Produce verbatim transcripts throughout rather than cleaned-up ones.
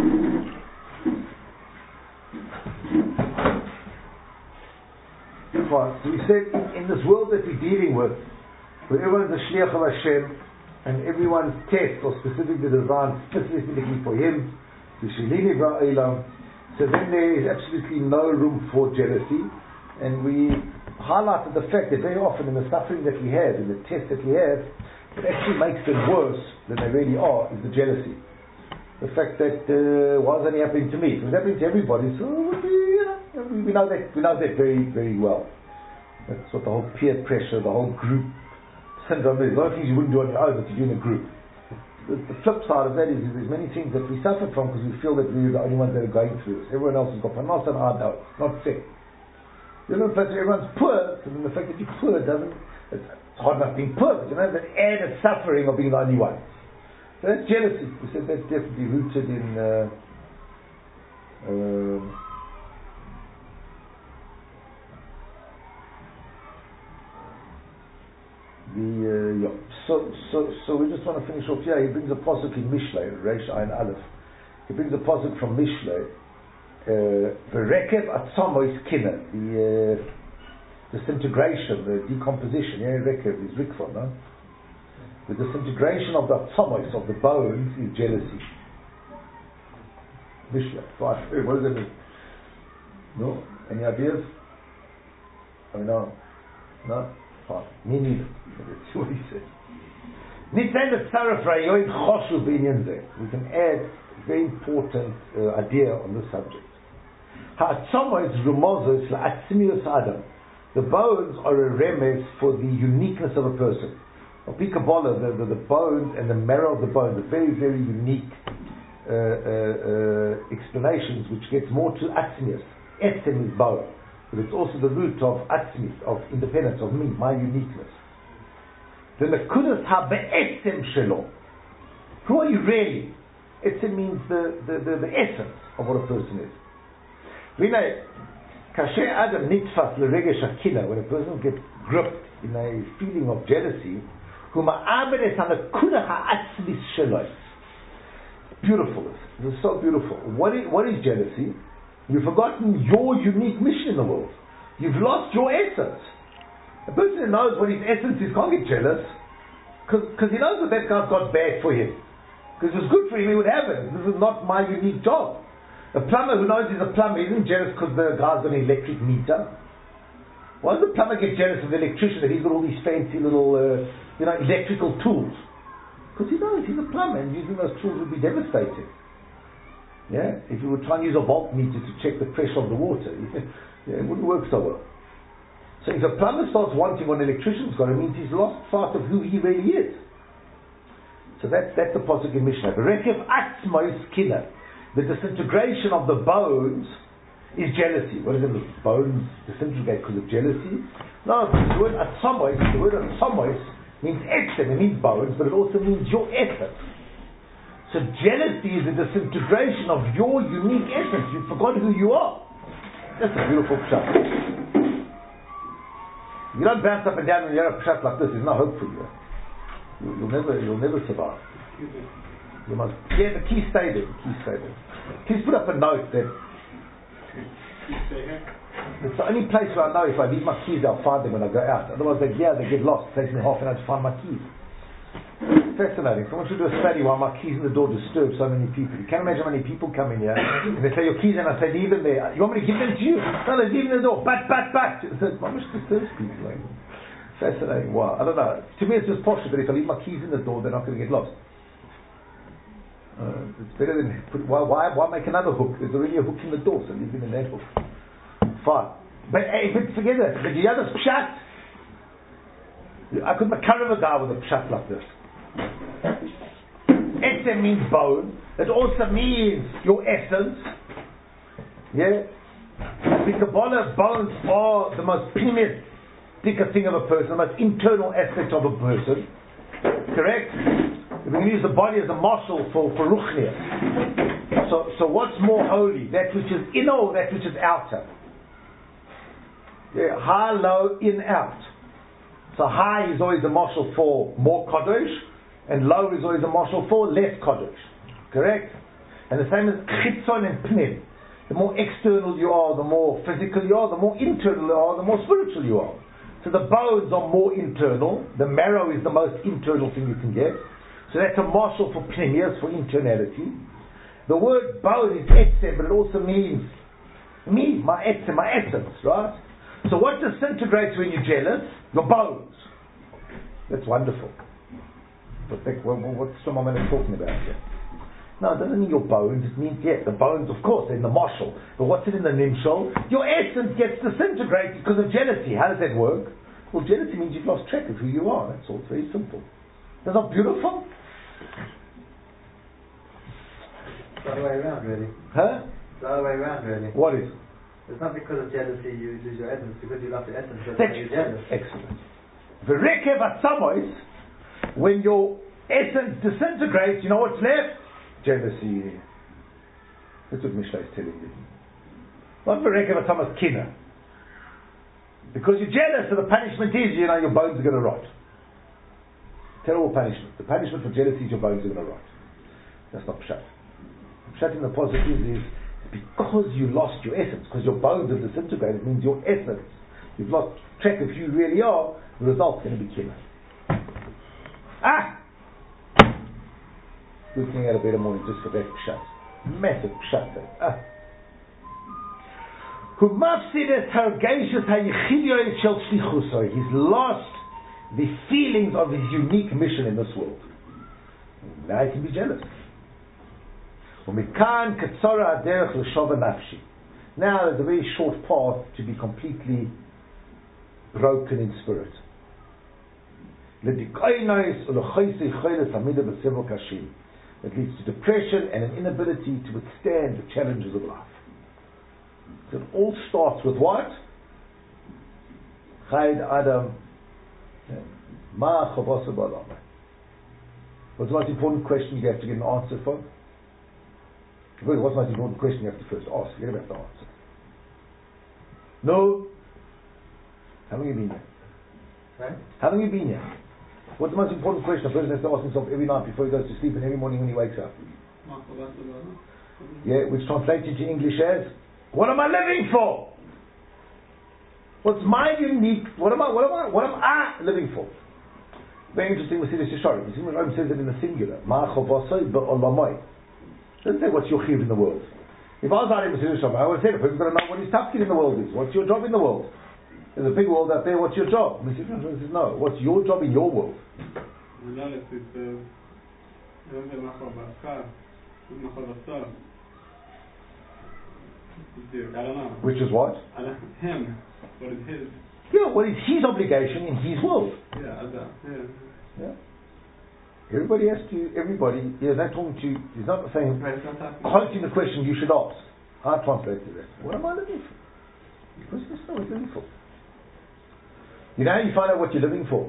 So we said in, in this world that we're dealing with, where everyone's a shliach of Hashem, and everyone's tests are specifically designed specifically for him, so then there is absolutely no room for jealousy. And we highlighted the fact that very often in the suffering that we have, in the test that we have, what actually makes them worse than they really are is the jealousy. The fact that uh, why is it only happening to me? It was happening to everybody, so you know, we know that we know that very, very well. That's what the whole peer pressure, the whole group syndrome is. A lot of things you wouldn't do on your own, but you do in a group. The, the flip side of that is, is there's many things that we suffer from because we feel that we're the only ones that are going through this. Everyone else has got panos and I don't. It's not fair. You know, the fact that everyone's poor, and then the fact that you're poor doesn't, it's hard enough being poor, but you know, the added suffering of being the only one. So that's jealousy. We said that's definitely rooted in uh, uh, the uh, yeah. So so so we just want to finish off here. He brings a pasuk in Mishlei, Reish Ayin Aleph. He brings a pasuk from Mishlei. Verekev atzomois kina, the uh, disintegration, the decomposition. Yeah, rekev is rikva, no? The disintegration of the atzomois, of the bones, is jealousy. Mishlei. Right. What does that mean? No? Any ideas? I mean, no. No? Fine. Me neither. That's what he said. We can add a very important uh, idea on this subject. The bones are a remes for the uniqueness of a person. Of Kabbalah, the, the, the bones and the marrow of the bones are very, very unique uh, uh, uh, explanations, which gets more to atzmius. Etzem is bone, but it's also the root of atzmis, of independence, of me, my uniqueness. The nekudas ha-be'etzem shelo. Who are you really? Etzem means the, the, the, the essence of what a person is. We know, kasher adam nitfas l'regesh hakina, when a person gets gripped in a feeling of jealousy, hu ma'aberes ha-nekudah ha-atzmis shelo. Beautiful. This is so beautiful. What is, what is jealousy? You've forgotten your unique mission in the world. You've lost your essence. A person who knows what his essence is can't get jealous, because he knows that that guy's got bad for him. Because if it's good for him, he would have it. This is not my unique job. A plumber who knows he's a plumber isn't jealous because the guy's got an electric meter. Why does the plumber get jealous of the electrician that he's got all these fancy little, uh, you know, electrical tools? Because he knows he's a plumber and using those tools would be devastating. Yeah, if you would try and use a voltmeter to check the pressure of the water, yeah, it wouldn't work so well. So if a plumber starts wanting what an electrician's got, it means he's lost part of who he really is. So that's that's the pasuk in Mishnah. Berekev atzmos kina. The disintegration of the bones is jealousy. What does it mean? Bones disintegrate because of jealousy? No, the word atzmos, the word atzmos means etzem, it means bones, but it also means your essence. So jealousy is the disintegration of your unique essence. You forgot who you are. That's a beautiful pshat. You don't bounce up and down when you're a pshat like this. There's no hope for you. you. You'll never, you'll never survive. You must. Yeah, the key stay there. The key stay there. Please put up a note that it's the only place where I know if I leave my keys, I'll find them when I go out. Otherwise, they yeah, they get lost. It takes me half an hour to find my keys. Fascinating. Someone should do a study while my keys in the door disturb so many people. You can't imagine how many people come in here and they say your keys and I say leave them there. You want me to give them to you? No, they leave them in the door. But, but, but. How much disturbs people? Like, fascinating. Wow. I don't know. To me it's just posh that if I leave my keys in the door they're not going to get lost. Uh, it's better than put, why, why why make another hook? There's already a hook in the door, so leave them in that hook. Fine. But hey, but forget that. But the other pshat, I could makarov a guy with a pshat like this. Etzem means bone. It also means your essence. Yeah. In Kabbalah, bones are the most primitive thing of a person, the most internal aspect of a person. Correct? We can use the body as a marshal for, for ruchnia. So, so what's more holy? That which is inner or that which is outer? Yeah, high, low, in, out. So high is always a marshal for more kadosh, and low is always a marshal for less kadosh. Correct? And the same as chitzon and pnim. The more external you are, the more physical you are, the more internal you are, the more spiritual you are. So the bones are more internal. The marrow is the most internal thing you can get. So that's a marshal for pnimius, for internality. The word bone is etzem, but it also means me, my etzem, my essence, right? So what disintegrates when you're jealous? Your bones. That's wonderful. But what's Shlomo talking about here? No, it doesn't mean your bones. It means, yeah, the bones, of course, they're in the marshal. But what's it in the nimshal? Your essence gets disintegrated because of jealousy. How does that work? Well, jealousy means you've lost track of who you are. That's all. It's very simple. That's not beautiful? It's the other way around, really. Huh? It's the other way around, really. What is? It's not because of jealousy you lose your essence, because you love your essence, that's That's why you're jealous. Excellent. V'rekev atzamois, when your essence disintegrates, you know what's left? Jealousy. That's what Mishnah is telling you. Not v'rekev atzamois kina. Because you're jealous, so the punishment is, you know, your bones are going to rot. Terrible punishment. The punishment for jealousy is your bones are going to rot. That's not pshat. Pshat in the positive is because you lost your essence, because your bones have disintegrated, it means your essence, you've lost track of who you really are, the result's going to be killer. Ah! Good thing I had a better morning just for that pshat. Massive pshat there. Ah. He's lost the feelings of his unique mission in this world. Now he can be jealous. Now there's a very short path to be completely broken in spirit. That leads to depression and an inability to withstand the challenges of life. So it all starts with what? Chayid Adam. Ma chavasa ba'olam. What's the most important question you have to get an answer for? What's the most important question you have to first ask? You don't have to answer. No. How long have you been here? Right? How long have you been here? What's the most important question a person has to ask himself every night before he goes to sleep and every morning when he wakes up? Yeah, which translates into English as, what am I living for? What's my unique, what am I, what am I, what am I living for? Very interesting with Siddur Yesharim. Siddur Yesharim says it in the singular. Ma chavasai ba'olamai. Doesn't say what's your chiv in the world. If I was writing Siddur Yesharim, I would have said, a person's got to know what his tafkid in the world is. What's your job in the world? There's a big world out there, what's your job? And Siddur Yesharim says, no, what's your job in your world? Which is what? Him. What is his? Yeah, what is his obligation in his world? Yeah, yeah. Yeah. Everybody has to, everybody, yeah, they're talking to, he's not saying, posing the question you should ask. I translate to that. What am I living for? Because that's not what you're living for. You know how you find out what you're living for?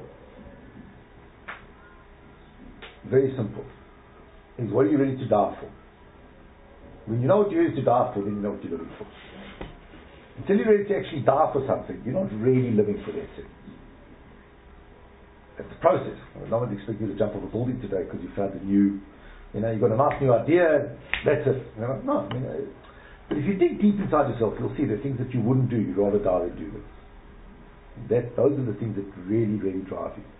Very simple. Is what are you ready to die for? When you know what you're ready to die for, then you know what you're living for. Until you're ready to actually die for something, you're not really living for that thing. That's the process. No one's expecting you to jump off a building today because you found a new, you know, you've got a nice new idea, that's it. You know, no, I mean, uh, but if you dig deep inside yourself, you'll see the things that you wouldn't do, you'd rather die than do them. That, those are the things that really, really drive you.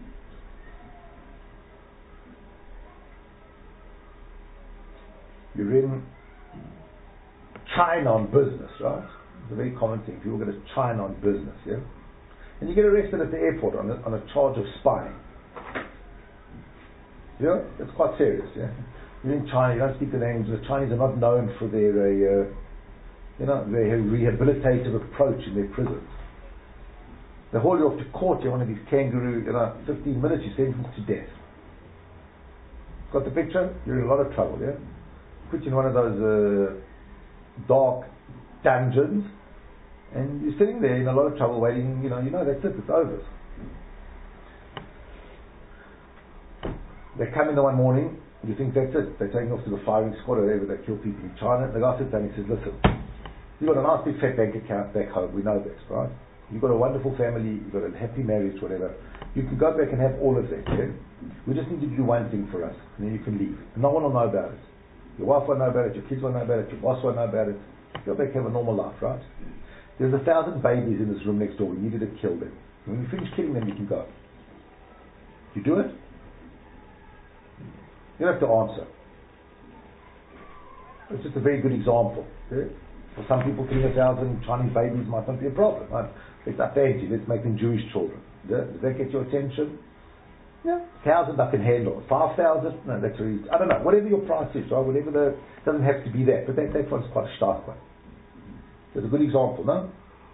You're in China on business, right? It's a very common thing. People go to China on business, yeah? And you get arrested at the airport on a, on a charge of spying. Yeah? It's quite serious, yeah? You're in China, you don't speak the language. The Chinese are not known for their, uh, you know, their rehabilitative approach in their prisons. They haul you off to court, you're one of these kangaroo, you know, fifteen minutes, you're sentenced to death. Got the picture? You're in a lot of trouble, yeah? Put you in one of those uh, dark dungeons, and you're sitting there in a lot of trouble waiting, you know, you know, that's it, it's over. They come in the one morning, you think that's it, they're taking off to the firing squad or whatever, they kill people in China. The guy sits down and he says, listen, you've got a nice big fat bank account back home, we know this, right? You've got a wonderful family, you've got a happy marriage, whatever. You can go back and have all of that, yeah? We just need you to do one thing for us, and then you can leave. And no one will know about it. Your wife won't know about it, your kids won't know about it, your boss won't know about it. Go back and have a normal life, right? There's a thousand babies in this room next door. You needed to kill them. When you finish killing them, you can go. You do it? You don't have to answer. It's just a very good example. Yeah? For some people, killing a thousand Chinese babies might not be a problem. Right? Let's up fancy. Let's make them Jewish children. Yeah? Does that get your attention? Yeah. Thousand I can handle. Five thousand? No, that's really. I don't know. Whatever your price is, right? Whatever the doesn't have to be that. But that, that one's quite a stark one. That's a good example, no?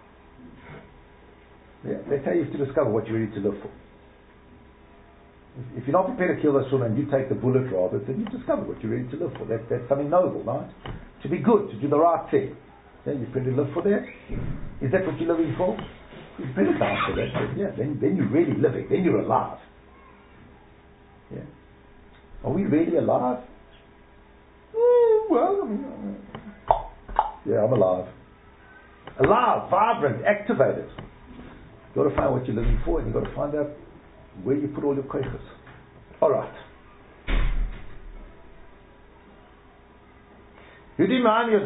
Yeah, that's how you have to discover what you're ready to live for. If, if you're not prepared to kill those children and you take the bullet rather, then you've discovered what you're ready to live for. That, that's something noble, right? To be good, to do the right thing. Yeah, you're prepared to live for that? Is that what you're living for? You're prepared to die for that. Yeah, then, then you're really living. Then you're alive. Yeah. Are we really alive? Mm, well, I mean, uh, yeah, I'm alive. Alive, vibrant, activated. You've got to find what you're living for, and you've got to find out where you put all your koiches. All right. A Jew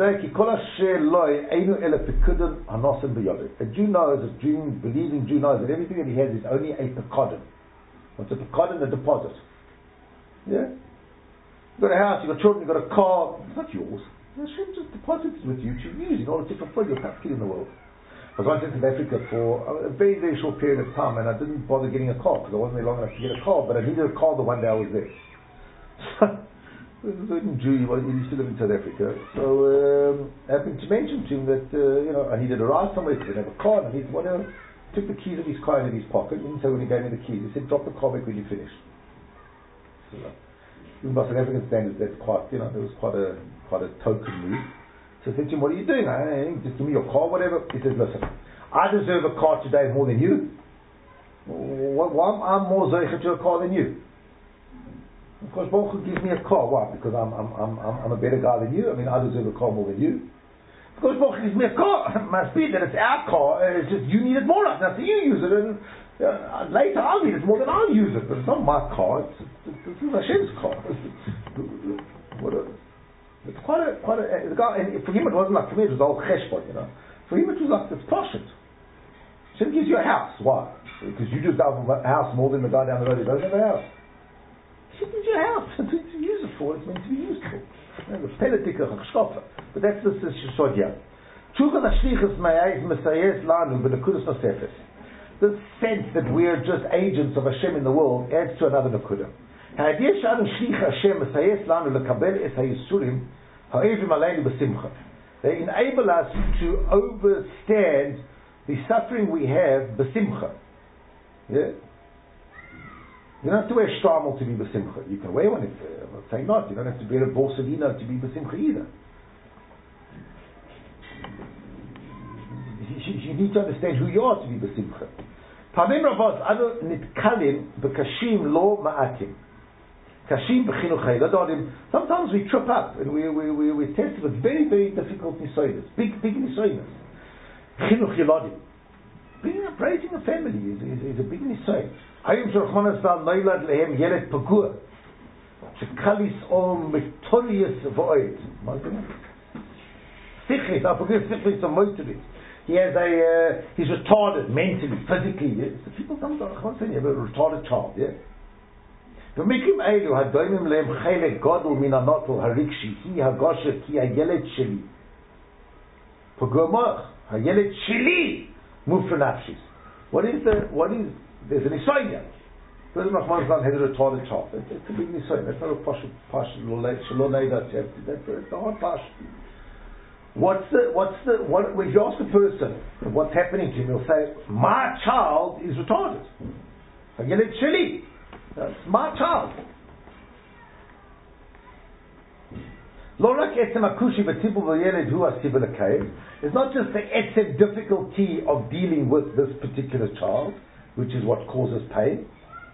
knows, a Jew, believing Jew knows that everything that he has is only a pekodin. What's a pekodin? A deposit. Yeah? You've got a house, you've got children, you've got a car. It's not yours. Hashem just deposits it with you to use in order to fulfill your task in the world. I was once in South Africa for a very, very short period of time, and I didn't bother getting a car because I wasn't there long enough to get a car, but I needed a car the one day I was there. There's a certain Jew, he used to live in South Africa, so um, I happened to mention to him that uh, you know I needed a ride somewhere, so I didn't have a car, and I needed whatever. Took the keys of his car in his pocket, and so when he gave me the keys, he said, drop the car back when you finish. So, even by South African standards, that's quite, you know, it was quite a quite a token move. So I said to him, what are you doing? I, just give me your car, whatever. He says, listen, I deserve a car today more than you. Why well, I'm more zeicher to a car than you? Of course, Baruch Hu gives me a car. Why? Because I'm, I'm, I'm, I'm a better guy than you. I mean, I deserve a car more than you. Of course, Baruch Hu gives me a car. It must be that it's our car. It's just you need it more of. Now, so you use it, and uh, later I'll need it more than I'll use it. But it's not my car. It's, it's, it's, it's Hashem's car. What a... It's quite a, quite a, the guy, and for him it wasn't like, for me it was all cheshbon, you know. For him it was like, it's poshut. Hashem gives you a house. Why? Because you just have a house more than the guy down the road who doesn't have a house. Hashem gives you a house. It's meant to use it for, it's meant to be used for. But that's the shishod here. The sense that we are just agents of Hashem in the world adds to another nakuda. They enable us to overstand the suffering we have besimcha. Yeah? You don't have to wear shtamel to be besimcha. You can wear one if, uh, I'm saying not. You don't have to wear a borsalino to be besimcha either. You, you need to understand who you are to be besimcha. Pamim Ravos anu nitkalim b'kashim lo ma'atim. Sometimes we trip up and we we we we test with very very difficult nisoyas, big big nisoyas. Chinuch yiladim, bringing up raising a family is, is, is a big nisoy. Ayim shorchmanas dal noilad lehem yelet pagua, shekalis om metorius void. Sichlis, I forget sichlis or motoris. He has a uh, he's retarded mentally, physically. Yeah? So people sometimes I can't say you have a retarded child, yeah. במקרים אלו הדוימים להם חלק גודל מן הנוטל הרגשי היא הגושה כי הילד שלי פגוע מוח הילד שלי move nafshis. What is the what is there's an isoya. President Rahman Zan has a retarded child. It's, it's a big isoya. That's not a posh posh shalonay that you have to. That's a, it's a hard posh. What's the what's the what when you ask a person what's happening to him, he'll say my child is retarded. Hayelet sheli. That's my child. It's not just the etzem difficulty of dealing with this particular child, which is what causes pain.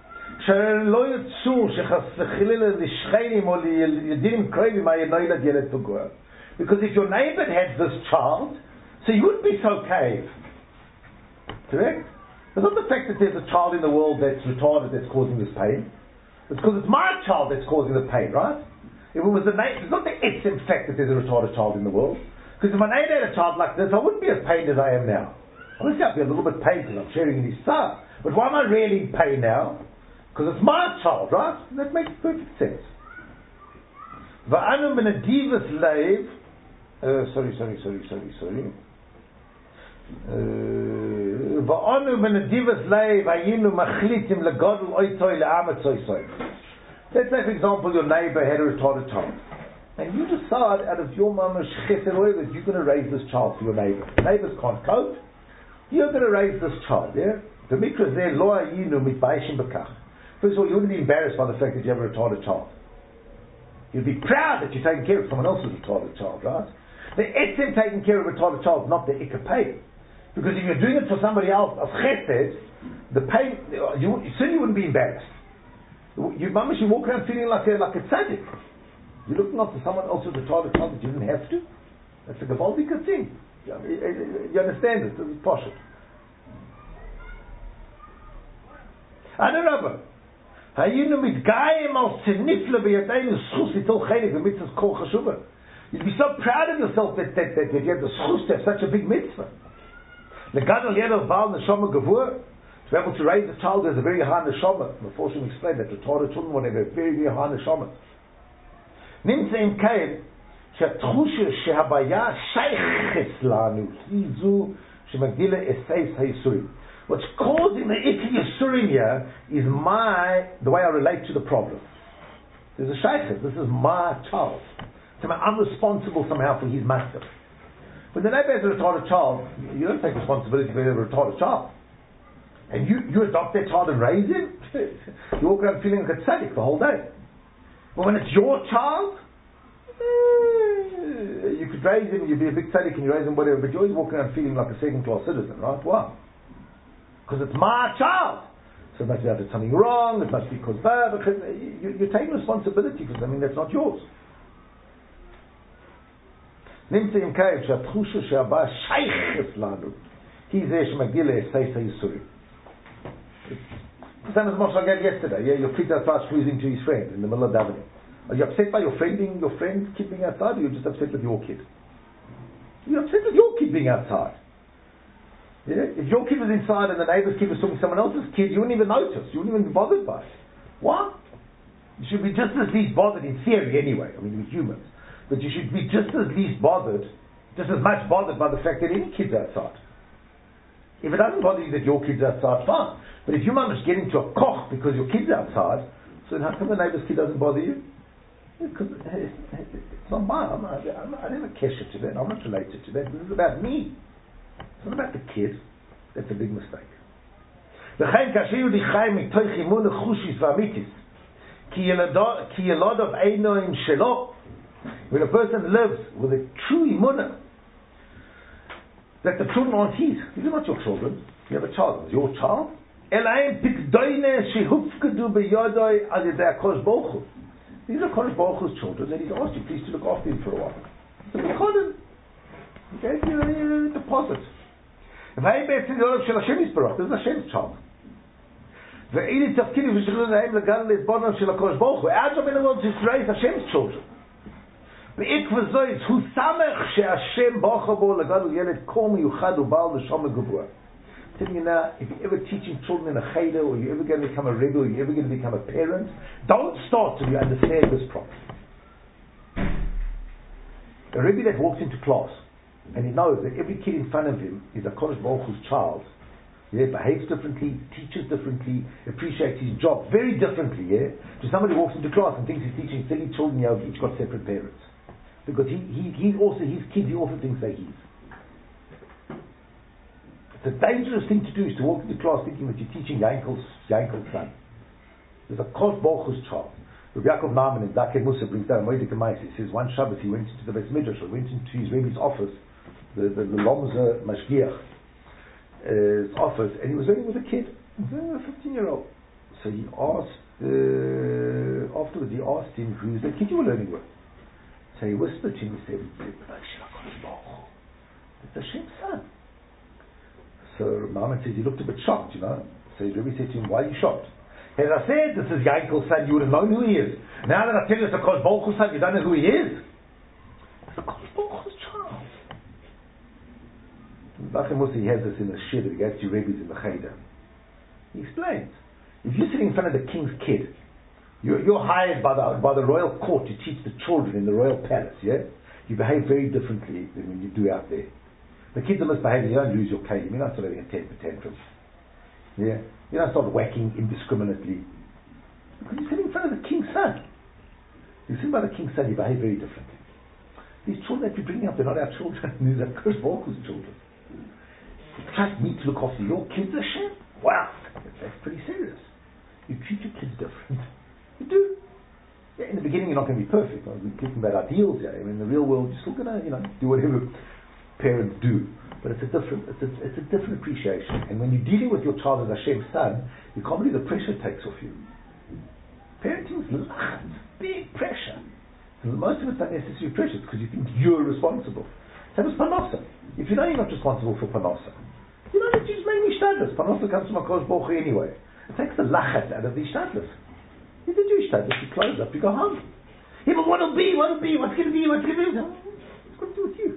Because if your neighbor had this child, so you wouldn't be so cave. Correct? It's not the fact that there's a child in the world that's retarded that's causing this pain. It's because it's my child that's causing the pain, right? If it was the na- it's not the etzem fact that there's a retarded child in the world. Because if my neighbor had a child like this, I wouldn't be as pained as I am now. Obviously I'd be a little bit pained because I'm sharing in his son. But why am I really in pain now? Because it's my child, right? That makes perfect sense. Va'anu min adivas leiv. Sorry, sorry, sorry, sorry, sorry. Va'anu min adivas leiv hayinu machlitim legodl oitoi le'amatzoy soy. Let's say, for example, your neighbor had a retarded child. And you decide out of your mama's chesed oil that you're going to raise this child for your neighbor. The neighbors can't cope. You're going to raise this child, yeah? The mikra there, lo ayinu mitbaishim bekach. First of all, you wouldn't be embarrassed by the fact that you have a retarded child. You'd be proud that you're taking care of someone else's retarded child, right? The etzem taking care of a retarded child is not the ikka pain. Because if you're doing it for somebody else, as chesed, the pain, you, you certainly wouldn't be embarrassed. Your mama should walk around feeling like a, like a tzaddik. You're looking after someone else's retarded child that you didn't have to. That's a gewaldige thing. You understand this? This is partial. Adarabah. Hayinu mitgayim al tzeniffle b'yadeinu schus itol chelik v'mitzvahs kol chashuva. You'd be so proud of yourself that, that, that, that you have the schus to have such a big mitzvah. Legadol yedel bal neshama gevur. To be able to raise a child has a very high neshama. Before she explained that retarded children would have a very, very high neshama. Nimtze im kaim שהתחושה שהבעיה שייכת לנו היא זו שמגדילה אסייס היסורים. What's causing the icky yisurim here is my, the way I relate to the problem. There's a shaykhet, this is my child. So I'm responsible somehow for his master. When the neighbor has a retarded child, you don't take responsibility for a retarded child. And you, you adopt that child and raise him, you walk around feeling like a tzaddik the whole day. But when it's your child, you could raise him, you'd be a big tzaddik and you raise him whatever, but you're always walking around feeling like a second class citizen, right? Why? Because it's my child. So it must be that something wrong, it must be because bad, you, you're taking responsibility for something that's not yours. נמצא עם כאב שהתחושה שהבא שייכת לנו היא זה שמגדיל לאסייס היסורים. The same as Moshe gave yesterday. Yeah, your kid outside squeezing to his friend in the middle of davening. Are you upset by your friend being your friend kid being outside, or you're just upset with your kid? You're upset with your kid being outside. Yeah? If your kid was inside and the neighbor's kid was talking to someone else's kid, you wouldn't even notice. You wouldn't even be bothered by it. Why? You should be just as least bothered in theory anyway. I mean, we're humans. But you should be just as least bothered, just as much bothered by the fact that any kid's outside. If it doesn't bother you that your kid's outside, fine. But if you must get into a koch because your kid's outside, so then how come the neighbor's kid doesn't bother you? Because it's not mine. I'm not, I'm not, I didn't cash it to that. I'm not related to that. This is about me. It's not about the kid. That's a big mistake. When a person lives with a true imunah, that the children aren't his. These are not your children. You have a child. It's your child. These are Kodesh Baruch Hu's children, and he's asked you please to look after him for a while. So we called him. He gave you a deposit. This is Hashem's child. Our job in the world is to raise Hashem's children. I'm telling you now, if you're ever teaching children in a cheder, or you're ever going to become a rebbe, or you're ever going to become a parent, don't start till you understand this properly. A rebbe that walks into class, and he knows that every kid in front of him is a Kodesh Baruch Hu's child, yeah, behaves differently, teaches differently, appreciates his job very differently, yeah, to somebody who walks into class and thinks he's teaching thirty children, you know, each got separate parents. Because he, he, he's also, his kids, he also thinks they're his. It's a dangerous thing to do, is to walk into class thinking that you're teaching Yankel's, Yankel's son. There's a Kodesh Baruch Hu's child. Rabbi Yaakov Naaman in Dakei Musa brings down Moedik Amais. He says one Shabbos he went into the Beis Midrash, or went into his Rebbe's office, the, the, the Lomza Mashgiach, uh, office, and he was learning with a kid, a fifteen year old. So he asked, uh, afterwards he asked him, who's the kid you were learning with? So he whispered to him, he said, it's Hashem's son. So Muhammad says he looked a bit shocked, you know. So Rabbi said to him, why are you shocked? As I said, this is Yankel's son, you would have known who he is. Now that I tell you it's a Kosh Baruch Hu's son, you don't know who he is. It's a Kosh Baruch Hu's child. Nachem Musa, he has this in the shir that he goes to Rebbe's in the Cheder. He explains, if you're sitting in front of the king's kid, you're, you're hired by the, by the royal court to teach the children in the royal palace, yeah? You behave very differently than when you do out there. The kids are misbehaving, you don't lose your kalim, you're not sort of having a temper tantrum. Yeah? You don't start whacking indiscriminately. Because you're sitting in front of the king's son. You're sitting by the king's son, you behave very differently. These children that you're bringing up, they're not our children, these are Kosh Baruch Hu's children. You trust me to look after your kids, Hashem? Wow, that's pretty serious. You treat your kids different. You do. Yeah, in the beginning you're not going to be perfect. We're talking about ideals here. I mean, in the real world you're still going to, you know, do whatever parents do. But it's a different, it's a, it's a different appreciation. And when you're dealing with your child as Hashem's son, you can't believe the pressure it takes off you. Parenting is lachat, big pressure. And most of it's unnecessary pressure because you think you're responsible. Same as Panosa. If you know you're not responsible for Panosa, you know that you just make me shtadlis. Panosa comes from a Kosh Baruch Hu anyway. It takes the lachat out of the shtadlis. You do shtadlis, you close up, you go home. Yeah, but what'll be, what'll be, what's going to be, what's going to be? What's going to do with you?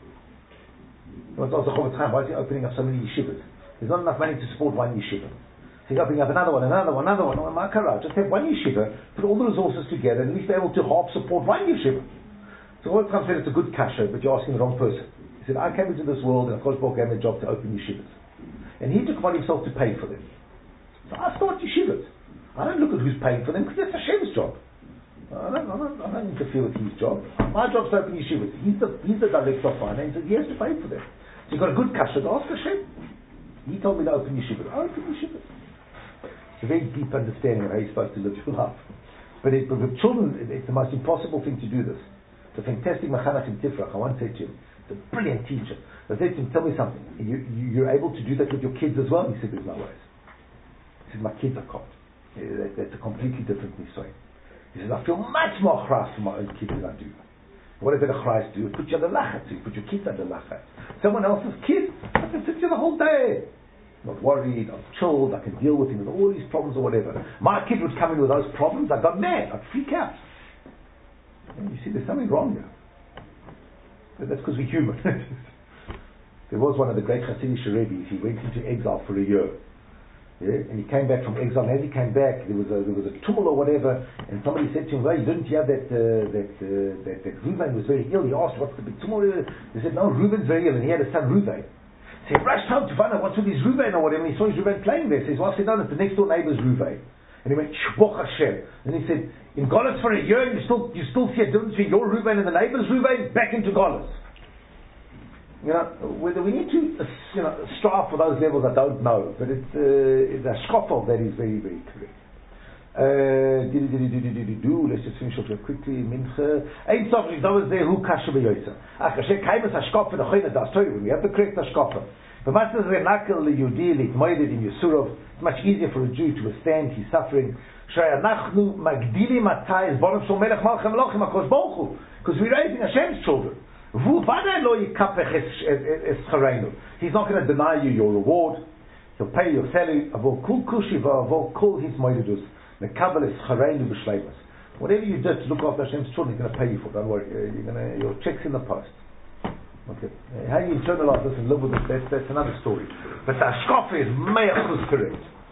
Why is he opening up so many yeshivas? There's not enough money to support one yeshiva. So he's opening up another one, another one, another one. Oh, Makara, just have one yeshiva, put all the resources together, and at least be able to half support one yeshiva. So all the time said it's a good kasha, but you're asking the wrong person. He said, I came into this world, and of course Baruch gave me a job to open yeshivas. And he took upon himself to pay for them. So I start yeshivas. I don't look at who's paying for them, because that's Hashem's job. I don't, I, don't, I don't interfere with his job. My job's to open yeshivas. He's the, he's the director of finance, and he has to pay for them. So you've got a good kasha to ask Hashem. He told me to open yeshivas. I open yeshivas. It's a very deep understanding of how you're supposed to live your life. But, it, but with children, it, it's the most impossible thing to do this. It's a fantastic Machanach in Tifrach. I once said to him, it's a brilliant teacher. I said to him, tell me something. You, you, you're able to do that with your kids as well? He said, there's no ways. He said, my kids are caught. Yeah, that, that's a completely different nisoy. He says, I feel much more chras for my own kids than I do. What does a chras do? It puts you under lachat. So you put your kids under lachat. Someone else's kid, I can sit here the whole day. Not worried, I'm chilled, I can deal with him with all these problems or whatever. My kid would come in with those problems, I got mad, I'd freak out. And you see, there's something wrong here. But that's because we're human. There was one of the great Hasidic Rebbe's, he went into exile for a year. Yeah? And he came back from exile, and as he came back, there was a, there was a tumult or whatever, and somebody said to him, well, you didn't hear that, uh, that, uh, that, that Reuven was very ill. He asked, what's the big tumult? He said, no, Reuven's very ill, and he had a son, Reuven. So he rushed home to find out what's with his Reuven or whatever, and he saw his Reuven playing there. So his wife said, no, it's the next door neighbor's Reuven. And he went, Shboch Hashem. And he said, in Golis for a year, you still you still see a difference between your Reuven and the neighbor's Reuven, back into Golis. You know, whether we need to uh, you know, strive for those levels, I don't know. But it's, uh, it's a shkoffel that is very, very correct. Uh, let's just finish off here quickly. Mincha. Ein sof is always there who kasha beyoysa. Ach, Hashem kaimas hashkofa the choyna das toy. We have the correct hashkofa. But much as renakel liyudi litmoided in Yesurov, it's much easier for a Jew to withstand his suffering. Shayanachnu magdili matayis bonav shel melech malchem lochem akosh bochu. Because we're raising Hashem's children. Vu vada lo yikapech es chareinu. He's not going to deny you your reward. He'll pay your salary. Avol kul kushiva avol kul his moidedus. Whatever you did to look after Hashem's children, He's going to pay you for. Don't worry, you're going to, your check's in the post. Okay, how you internalize this and live with it, that's, that's another story. But the hashkafa is meiachus correct.